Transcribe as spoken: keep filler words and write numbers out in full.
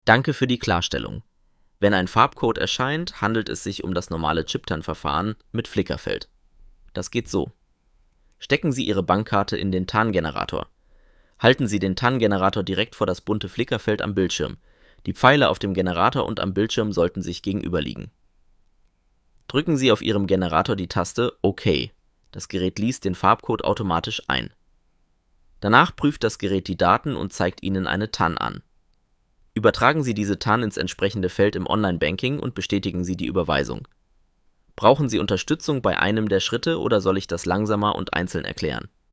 Danke für die Klarstellung. Wenn ein Farbcode erscheint, handelt es sich um das normale Chiptan-Verfahren mit Flickerfeld. Das geht so. Stecken Sie Ihre Bankkarte in den Tarngenerator. Halten Sie den Tarngenerator direkt vor das bunte Flickerfeld am Bildschirm. Die Pfeile auf dem Generator und am Bildschirm sollten sich gegenüberliegen. Drücken Sie auf Ihrem Generator die Taste OK. Das Gerät liest den Farbcode automatisch ein. Danach prüft das Gerät die Daten und zeigt Ihnen eine T A N an. Übertragen Sie diese T A N ins entsprechende Feld im Online-Banking und bestätigen Sie die Überweisung. Brauchen Sie Unterstützung bei einem der Schritte oder soll ich das langsamer und einzeln erklären?